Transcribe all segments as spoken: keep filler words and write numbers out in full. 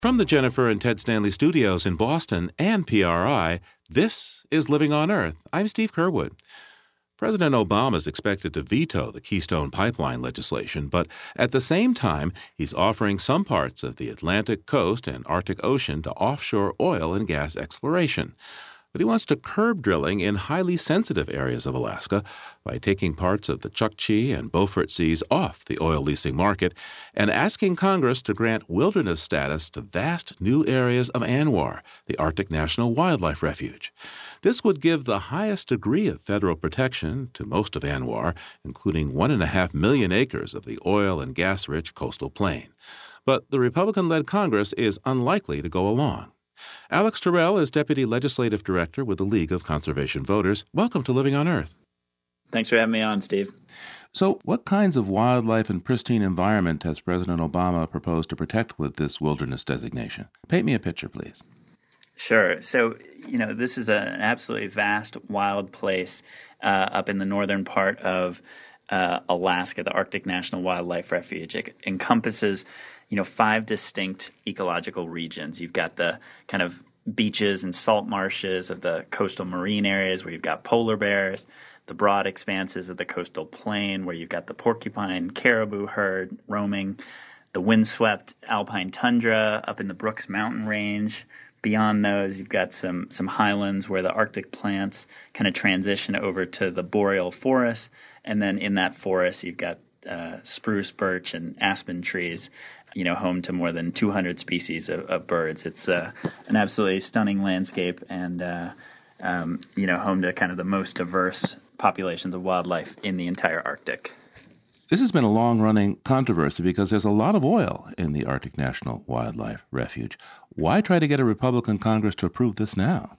From the Jennifer and Ted Stanley studios in Boston and P R I, this is Living on Earth. I'm Steve Curwood. President Obama is expected to veto the Keystone Pipeline legislation, but at the same time, he's offering some parts of the Atlantic coast and Arctic Ocean to offshore oil and gas exploration. But he wants to curb drilling in highly sensitive areas of Alaska by taking parts of the Chukchi and Beaufort Seas off the oil leasing market and asking Congress to grant wilderness status to vast new areas of ANWR, the Arctic National Wildlife Refuge. This would give the highest degree of federal protection to most of ANWR, including one and a half million acres of the oil and gas-rich coastal plain. But the Republican-led Congress is unlikely to go along. Alex Terrell is Deputy Legislative Director with the League of Conservation Voters. Welcome to Living on Earth. Thanks for having me on, Steve. So what kinds of wildlife and pristine environment has President Obama proposed to protect with this wilderness designation? Paint me a picture, please. Sure. So, you know, this is a, an absolutely vast, wild place uh, up in the northern part of uh, Alaska, the Arctic National Wildlife Refuge. It encompasses you know, five distinct ecological regions. You've got the kind of beaches and salt marshes of the coastal marine areas where you've got polar bears, the broad expanses of the coastal plain where you've got the porcupine caribou herd roaming, the windswept alpine tundra up in the Brooks Mountain Range. Beyond those, you've got some some highlands where the Arctic plants kind of transition over to the boreal forest. And then in that forest, you've got uh, spruce, birch, and aspen trees, you know, home to more than two hundred species of, of birds. It's uh, an absolutely stunning landscape and, uh, um, you know, home to kind of the most diverse populations of wildlife in the entire Arctic. This has been a long-running controversy because there's a lot of oil in the Arctic National Wildlife Refuge. Why try to get a Republican Congress to approve this now?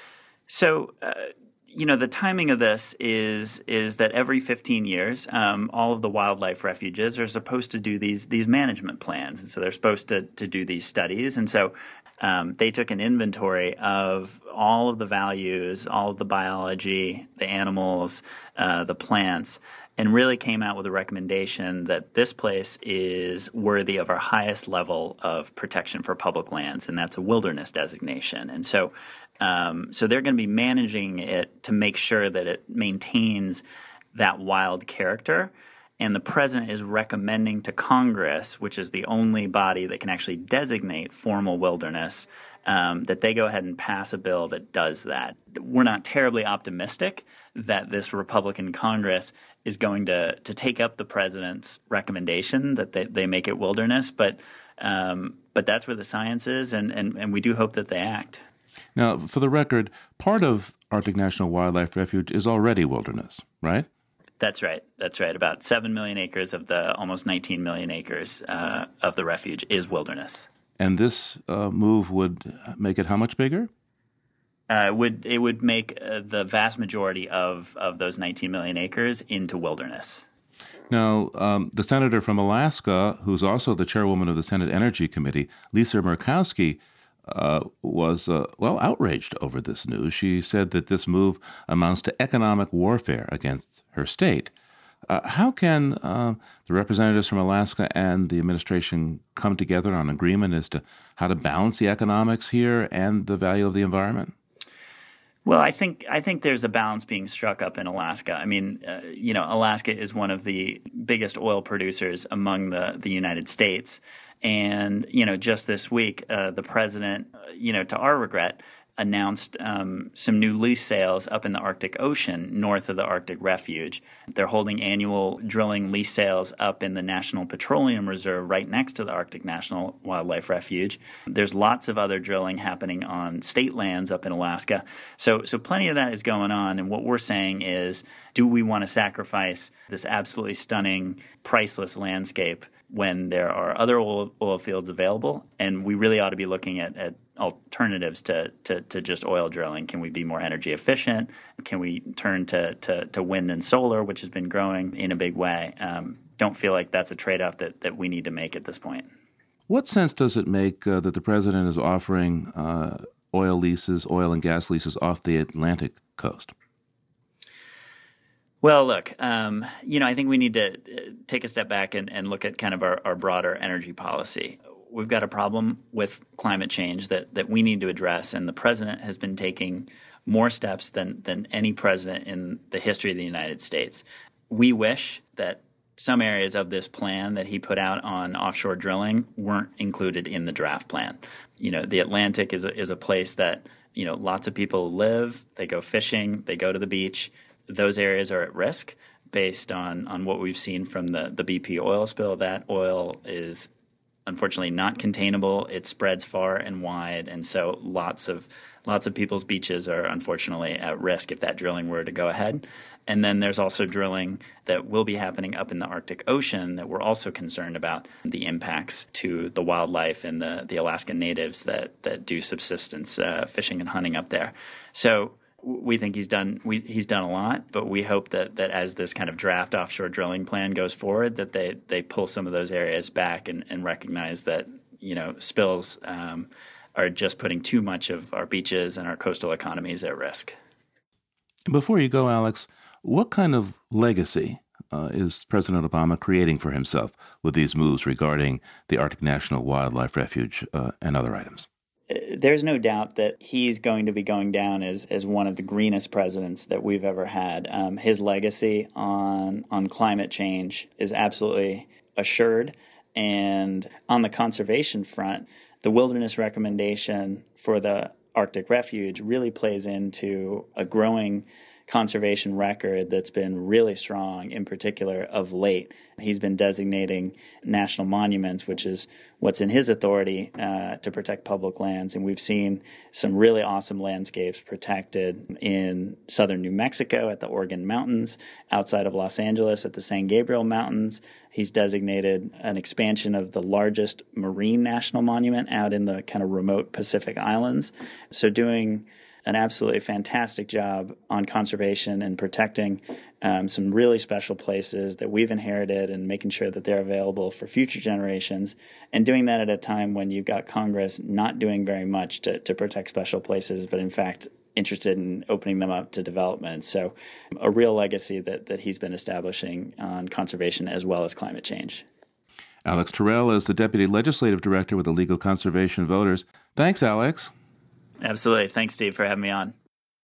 So, uh, you know, the timing of this is is that every fifteen years, um, all of the wildlife refuges are supposed to do these these management plans. And so they're supposed to, to do these studies. And so um, they took an inventory of all of the values, all of the biology, the animals, uh, the plants, and really came out with a recommendation that this place is worthy of our highest level of protection for public lands, and that's a wilderness designation. And so um, so they're going to be managing it to make sure that it maintains that wild character. And the president is recommending to Congress, which is the only body that can actually designate formal wilderness, um, that they go ahead and pass a bill that does that. We're not terribly optimistic that this Republican Congress is going to to take up the president's recommendation that they, they make it wilderness, but um, but that's where the science is, and, and, and we do hope that they act. Now, for the record, part of Arctic National Wildlife Refuge is already wilderness, right? That's right. That's right. About seven million acres of the almost nineteen million acres uh, of the refuge is wilderness. And this uh, move would make it how much bigger? Uh, it would it would make uh, the vast majority of, of those nineteen million acres into wilderness. Now, um, the senator from Alaska, who's also the chairwoman of the Senate Energy Committee, Lisa Murkowski, uh, was, uh, well, outraged over this news. She said that this move amounts to economic warfare against her state. Uh, how can uh, the representatives from Alaska and the administration come together on agreement as to how to balance the economics here and the value of the environment? Well, I think I think there's a balance being struck up in Alaska. I mean, uh, you know, Alaska is one of the biggest oil producers among the, the United States. And, you know, just this week, uh, the president, uh, you know, to our regret, announced um, some new lease sales up in the Arctic Ocean north of the Arctic Refuge. They're holding annual drilling lease sales up in the National Petroleum Reserve right next to the Arctic National Wildlife Refuge. There's lots of other drilling happening on state lands up in Alaska. So, so plenty of that is going on. And what we're saying is, do we want to sacrifice this absolutely stunning, priceless landscape when there are other oil, oil fields available? And we really ought to be looking at, at alternatives to, to, to just oil drilling. Can we be more energy efficient? Can we turn to, to, to wind and solar, which has been growing in a big way? Um, don't feel like that's a trade-off that, that we need to make at this point. What sense does it make uh, that the president is offering uh, oil leases, oil and gas leases off the Atlantic coast? Well, look, um, you know, I think we need to take a step back and, and look at kind of our, our broader energy policy. we've got a problem with climate change that, that we need to address, and the president has been taking more steps than, than any president in the history of the United States. We wish that some areas of this plan that he put out on offshore drilling weren't included in the draft plan. You know, the Atlantic is a, is a place that, you know, lots of people live, they go fishing, they go to the beach. Those areas are at risk based on, on what we've seen from the, the B P oil spill. That oil is unfortunately not containable. It spreads far and wide, and so lots of lots of people's beaches are unfortunately at risk if that drilling were to go ahead. And then there's also drilling that will be happening up in the Arctic Ocean that we're also concerned about the impacts to the wildlife and the, the Alaskan natives that, that do subsistence uh, fishing and hunting up there. So we think he's done we, he's done a lot, but we hope that, that as this kind of draft offshore drilling plan goes forward, that they, they pull some of those areas back and, and recognize that, you know, spills um, are just putting too much of our beaches and our coastal economies at risk. Before you go, Alex, what kind of legacy uh, is President Obama creating for himself with these moves regarding the Arctic National Wildlife Refuge uh, and other items? There's no doubt that he's going to be going down as, as one of the greenest presidents that we've ever had. Um, his legacy on on climate change is absolutely assured. And on the conservation front, the wilderness recommendation for the Arctic Refuge really plays into a growing conservation record that's been really strong, in particular of late. He's been designating national monuments, which is what's in his authority uh, to protect public lands. And we've seen some really awesome landscapes protected in southern New Mexico at the Organ Mountains, outside of Los Angeles at the San Gabriel Mountains. He's designated an expansion of the largest marine national monument out in the kind of remote Pacific Islands. So doing an absolutely fantastic job on conservation and protecting um, some really special places that we've inherited and making sure that they're available for future generations, and doing that at a time when you've got Congress not doing very much to, to protect special places, but in fact interested in opening them up to development. So a real legacy that, that he's been establishing on conservation as well as climate change. Alex Terrell is the Deputy Legislative Director with the Legal Conservation Voters. Thanks, Alex. Absolutely. Thanks, Steve, for having me on.